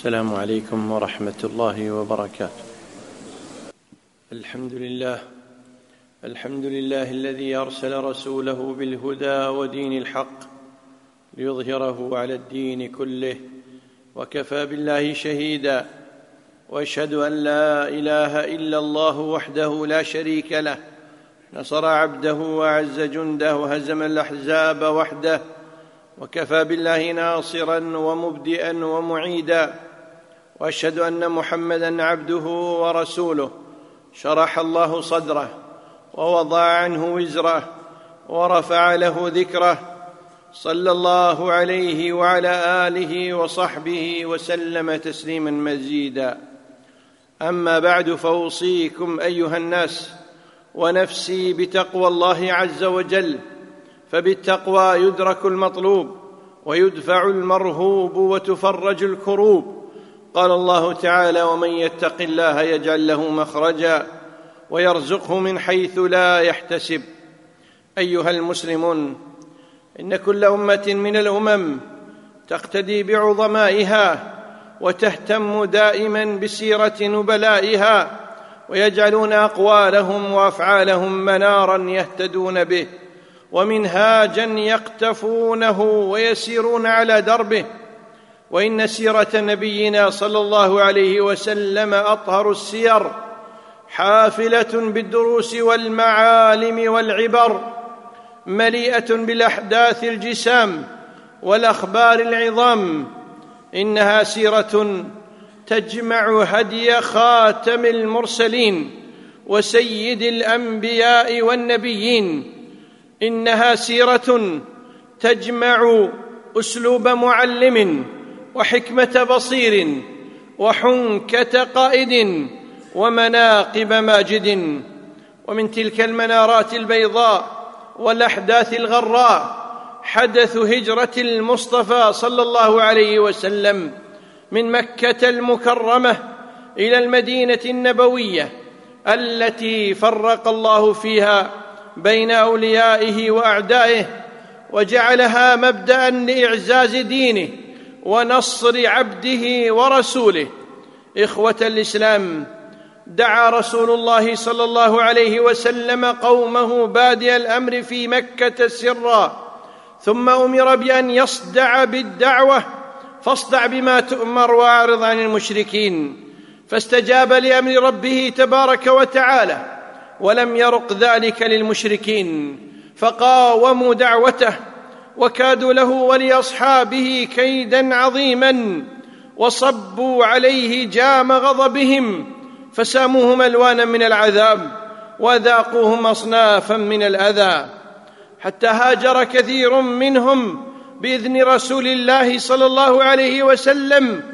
السلام عليكم ورحمة الله وبركاته. الحمد لله الذي أرسل رسوله بالهدى ودين الحق ليظهره على الدين كله، وكفى بالله شهيدا، وأشهد أن لا إله إلا الله وحده لا شريك له، نصر عبده وأعز جنده وهزم الأحزاب وحده، وكفى بالله ناصرا ومبدئا ومعيدا. وأشهد أن محمدا عبده ورسوله، شرح الله صدره ووضع عنه وزره ورفع له ذكره، صلى الله عليه وعلى آله وصحبه وسلم تسليما مزيدا. أما بعد، فأوصيكم أيها الناس ونفسي بتقوى الله عز وجل، فبالتقوى يدرك المطلوب ويدفع المرهوب وتفرج الكروب. قال الله تعالى: ومن يتق الله يجعل له مخرجا ويرزقه من حيث لا يحتسب. أيها المسلمون، إن كل أمة من الأمم تقتدي بعظمائها وتهتم دائما بسيرة نبلائها، ويجعلون أقوالهم وأفعالهم منارا يهتدون به ومنهاجا يقتفونه ويسيرون على دربه. وإن سيرة نبينا صلى الله عليه وسلم أطهر السير، حافلة بالدروس والمعالم والعبر، مليئة بالأحداث الجسام والأخبار العظام. إنها سيرة تجمع هدي خاتم المرسلين وسيد الأنبياء والنبيين. إنها سيرة تجمع أسلوب معلم وحكمة بصير وحنكة قائد ومناقب ماجد. ومن تلك المنارات البيضاء والأحداث الغراء حدث هجرة المصطفى صلى الله عليه وسلم من مكة المكرمة إلى المدينة النبوية، التي فرق الله فيها بين أوليائه وأعدائه، وجعلها مبدأ لإعزاز دينه ونصر عبده ورسوله. إخوة الإسلام، دعا رسول الله صلى الله عليه وسلم قومه بادئ الأمر في مكة سرا، ثم أمر بأن يصدع بالدعوة، فاصدع بما تؤمر وأعرض عن المشركين. فاستجاب لأمر ربه تبارك وتعالى، ولم يرق ذلك للمشركين، فقاوموا دعوته وكادوا له ولأصحابه كيدا عظيما، وصبوا عليه جام غضبهم، فساموهم ألوانا من العذاب وذاقوهم أصنافا من الأذى، حتى هاجر كثير منهم بإذن رسول الله صلى الله عليه وسلم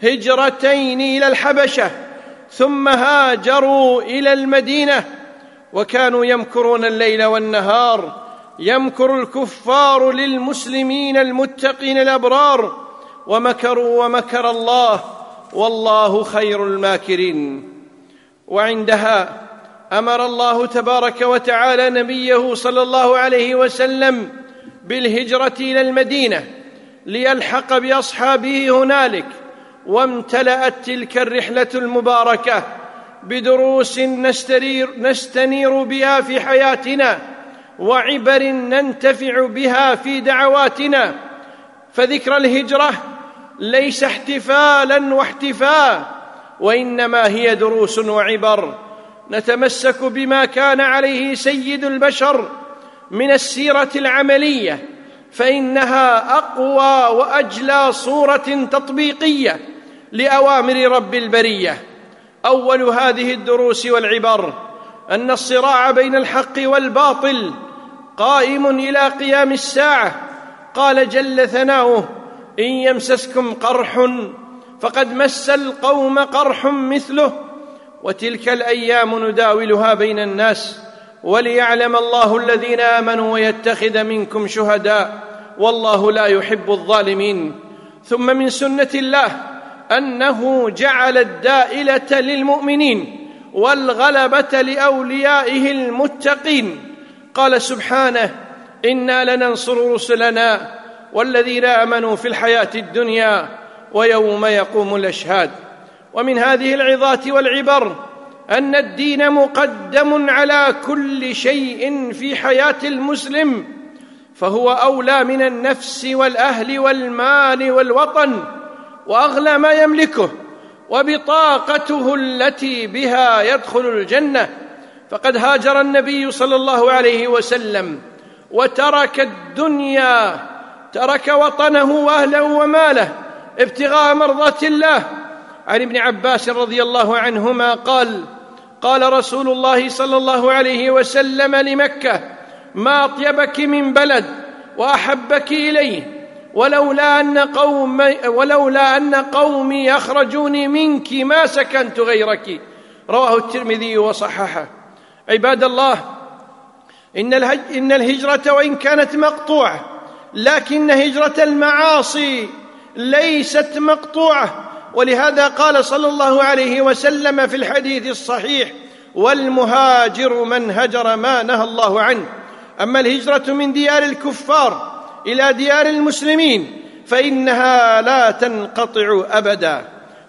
هجرتين إلى الحبشة، ثم هاجروا إلى المدينة. وكانوا يمكرون الليل والنهار، يمكر الكفار للمسلمين المتقين الأبرار، ومكروا ومكر الله، والله خير الماكرين. وعندها أمر الله تبارك وتعالى نبيه صلى الله عليه وسلم بالهجرة إلى المدينة ليلحق بأصحابه هنالك. وامتلأت تلك الرحلة المباركة بدروس نستنير بها في حياتنا، وعبر ننتفع بها في دعواتنا. فذكر الهجرة ليس احتفالا واحتفاء، وإنما هي دروس وعبر نتمسك بما كان عليه سيد البشر من السيرة العملية، فإنها أقوى وأجلى صورة تطبيقية لأوامر رب البرية. أول هذه الدروس والعبر أن الصراع بين الحق والباطل قائم إلى قيام الساعة. قال جل ثناؤه: إن يمسسكم قرح فقد مس القوم قرح مثله، وتلك الأيام نداولها بين الناس وليعلم الله الذين آمنوا ويتخذ منكم شهداء والله لا يحب الظالمين. ثم من سنة الله أنه جعل الدائلة للمؤمنين والغلبة لأوليائه المتقين. قال سبحانه: إنا لننصر رسلنا والذين آمنوا في الحياة الدنيا ويوم يقوم الأشهاد. ومن هذه العظات والعبر أن الدين مقدم على كل شيء في حياة المسلم، فهو أولى من النفس والأهل والمال والوطن، وأغلى ما يملكه، وبطاقته التي بها يدخل الجنة. فقد هاجر النبي صلى الله عليه وسلم وترك الدنيا، ترك وطنه وأهله وماله ابتغاء مرضات الله. عن ابن عباس رضي الله عنهما قال رسول الله صلى الله عليه وسلم لمكة: ما أطيبك من بلد وأحبك إليه، ولولا أن قومي يخرجوني منك ما سكنت غيرك. رواه الترمذي وصححه. عباد الله، إن الهجرة وإن كانت مقطوعة، لكن هجرة المعاصي ليست مقطوعة، ولهذا قال صلى الله عليه وسلم في الحديث الصحيح: والمهاجر من هجر ما نهى الله عنه. أما الهجرة من ديار الكفار إلى ديار المسلمين فإنها لا تنقطع أبدا.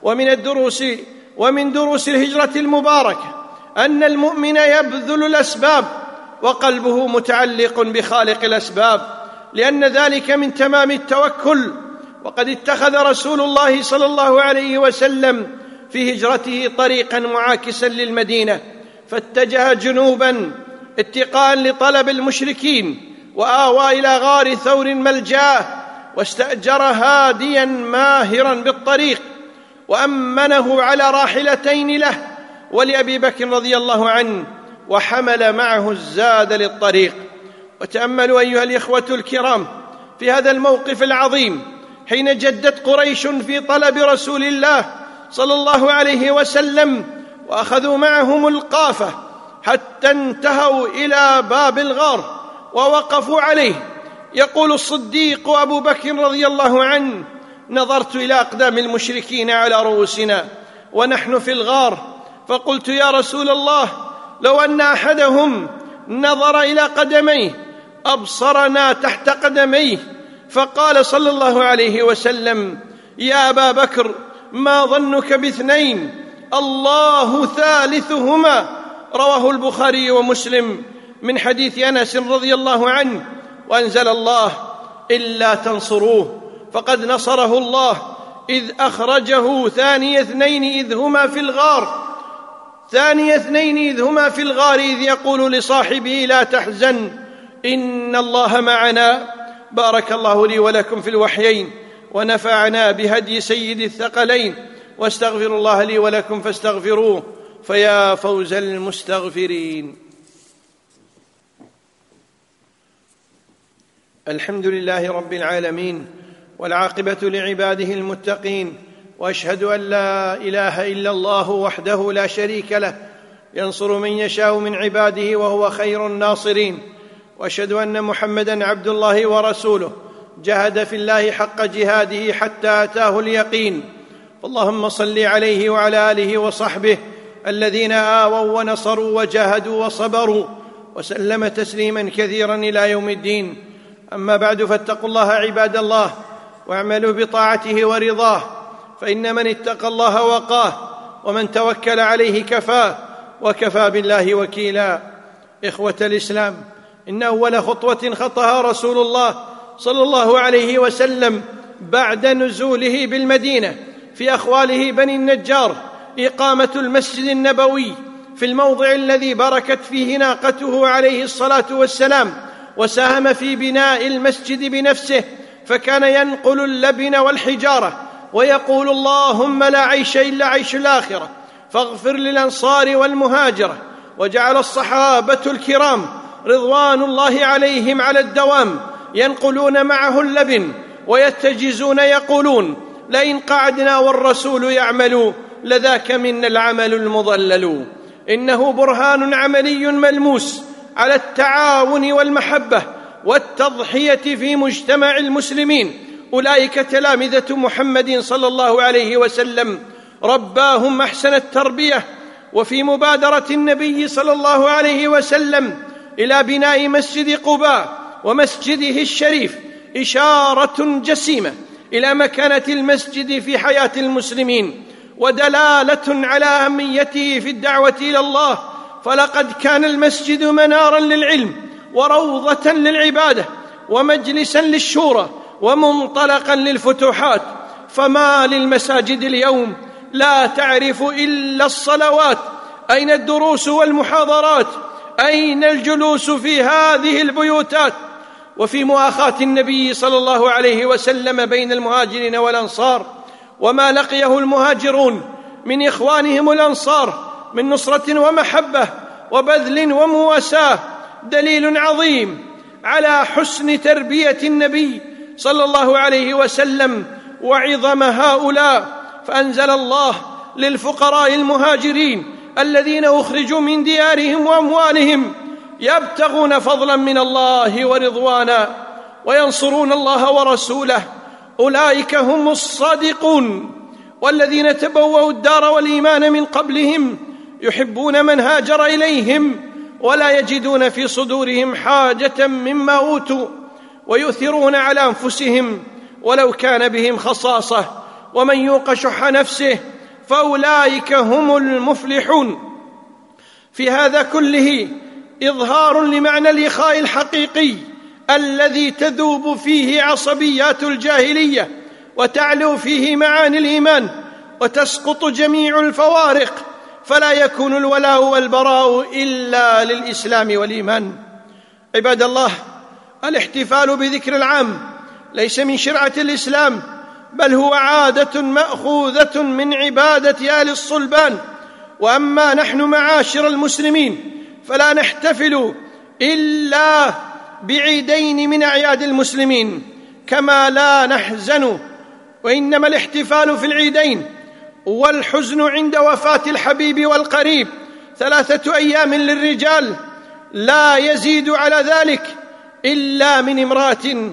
ومن دروس الهجرة المباركة أن المؤمن يبذل الأسباب وقلبه متعلق بخالق الأسباب، لأن ذلك من تمام التوكل. وقد اتخذ رسول الله صلى الله عليه وسلم في هجرته طريقا معاكسا للمدينة، فاتجه جنوبا اتقاء لطلب المشركين، وآوى إلى غار ثور ملجاه، واستأجر هاديا ماهرا بالطريق، وأمنه على راحلتين له ولأبي بكر رضي الله عنه، وحمل معه الزاد للطريق. وتأملوا أيها الإخوة الكرام في هذا الموقف العظيم، حين جدت قريش في طلب رسول الله صلى الله عليه وسلم، وأخذوا معهم القافة حتى انتهوا إلى باب الغار ووقفوا عليه. يقول الصديق أبو بكر رضي الله عنه: نظرت إلى أقدام المشركين على رؤوسنا ونحن في الغار، فقلت: يا رسول الله، لو أن أحدهم نظر إلى قدميه أبصرنا تحت قدميه. فقال صلى الله عليه وسلم: يا أبا بكر، ما ظنك باثنين، الله ثالثهما. رواه البخاري ومسلم من حديث أنس رضي الله عنه. وأنزل الله: إلا تنصروه فقد نصره الله إذ أخرجه ثاني اثنين إذ هما في الغار إذ يقول لصاحبه: لا تحزن إن الله معنا. بارك الله لي ولكم في الوحيين، ونفعنا بهدي سيد الثقلين، واستغفر الله لي ولكم فاستغفروه، فيا فوز المستغفرين. الحمد لله رب العالمين، والعاقبة لعباده المتقين، وأشهد أن لا إله إلا الله وحده لا شريك له، ينصر من يشاء من عباده وهو خير الناصرين. وأشهد أن محمدًا عبد الله ورسوله، جاهد في الله حق جهاده حتى أتاه اليقين. اللهم صل عليه وعلى آله وصحبه الذين آووا ونصروا وجاهدوا وصبروا، وسلم تسليما كثيرا إلى يوم الدين. أما بعد، فاتقوا الله عباد الله، واعملوا بطاعته ورضاه، فإن من اتقى الله وقاه، ومن توكل عليه كفاه، وكفى بالله وكيلا. إخوة الإسلام، إن أول خطوة خطاها رسول الله صلى الله عليه وسلم بعد نزوله بالمدينة في أخواله بني النجار إقامة المسجد النبوي في الموضع الذي بركت فيه ناقته عليه الصلاة والسلام، وساهم في بناء المسجد بنفسه، فكان ينقل اللبن والحجارة ويقول: اللهم لا عيش إلا عيش الآخرة، فاغفر للأنصار والمهاجرة. وجعل الصحابة الكرام رضوان الله عليهم على الدوام ينقلون معه اللبن ويتجزون، يقولون: لئن قعدنا والرسول يعمل لذاك منا العمل المضلل. إنه برهان عملي ملموس على التعاون والمحبة والتضحية في مجتمع المسلمين. أولئك تلامذة محمد صلى الله عليه وسلم، رباهم أحسن التربية. وفي مبادرة النبي صلى الله عليه وسلم إلى بناء مسجد قباء ومسجده الشريف إشارة جسيمة إلى مكانة المسجد في حياة المسلمين ودلالة على أهميته في الدعوة إلى الله. فلقد كان المسجد مناراً للعلم وروضة للعبادة ومجلساً للشورى ومنطلقاً للفتوحات. فما للمساجد اليوم لا تعرف إلا الصلوات؟ أين الدروس والمحاضرات؟ أين الجلوس في هذه البيوتات؟ وفي مؤاخاة النبي صلى الله عليه وسلم بين المهاجرين والأنصار وما لقيه المهاجرون من إخوانهم الأنصار من نصرة ومحبة وبذل ومواساة دليل عظيم على حسن تربية النبي صلى الله عليه وسلم وعظم هؤلاء. فأنزل الله للفقراء المهاجرين الذين أخرجوا من ديارهم وأموالهم يبتغون فضلا من الله ورضوانا وينصرون الله ورسوله أولئك هم الصادقون. والذين تبوأوا الدار والإيمان من قبلهم يحبون من هاجر إليهم ولا يجدون في صدورهم حاجة مما أوتوا ويؤثرون على أنفسهم ولو كان بهم خصاصة ومن يوق شح نفسه فأولئك هم المفلحون. في هذا كله إظهار لمعنى الإخاء الحقيقي الذي تذوب فيه عصبيات الجاهلية وتعلو فيه معاني الإيمان وتسقط جميع الفوارق، فلا يكون الولاء والبراء إلا للإسلام والإيمان. عباد الله، الاحتفال بذكر العام ليس من شرعة الإسلام، بل هو عادة مأخوذة من عبادة آل الصلبان. وأما نحن معاشر المسلمين فلا نحتفل إلا بعيدين من أعياد المسلمين كما لا نحزن، وإنما الاحتفال في العيدين والحزن عند وفاة الحبيب والقريب 3 أيام للرجال لا يزيد على ذلك إلا من امرأة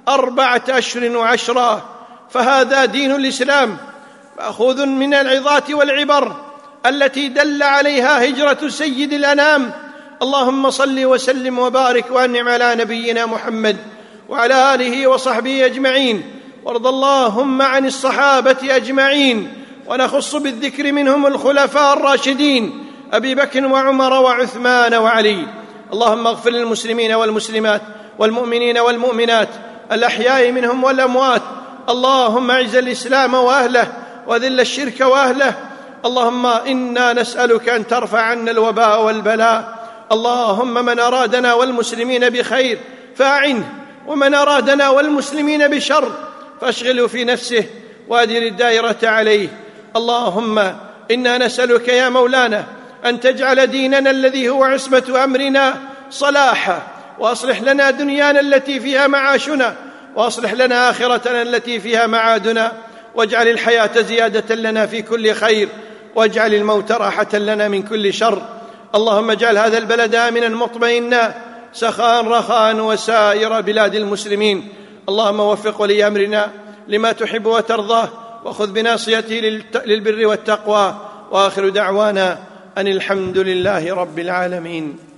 4 أشهر و10. فهذا دين الإسلام مأخوذ من العظات والعبر التي دل عليها هجرة سيد الأنام. اللهم صل وسلم وبارك وأنعم على نبينا محمد وعلى آله وصحبه أجمعين، وارض اللهم عن الصحابة أجمعين، ونخص بالذكر منهم الخلفاء الراشدين أبي بكر وعمر وعثمان وعلي. اللهم اغفر للمسلمين والمسلمات والمؤمنين والمؤمنات الأحياء منهم والأموات. اللهم اعز الإسلام وأهله وذل الشرك وأهله. اللهم إنا نسألك أن ترفع عنا الوباء والبلاء. اللهم من أرادنا والمسلمين بخير فأعنه، ومن أرادنا والمسلمين بشر فاشغله في نفسه وأدر الدائرة عليه. اللهم إنا نسألك يا مولانا أن تجعل ديننا الذي هو عصمة أمرنا صلاحا، وأصلح لنا دنيانا التي فيها معاشنا، وأصلح لنا آخرتنا التي فيها معادنا، واجعل الحياة زيادة لنا في كل خير، واجعل الموت راحة لنا من كل شر. اللهم اجعل هذا البلد آمنا مطمئنا سخاء رخاء وسائر بلاد المسلمين. اللهم وفق ولي أمرنا لما تحب وترضاه، وخذ بناصيته للبر والتقوى. وآخر دعوانا أن الحمد لله رب العالمين.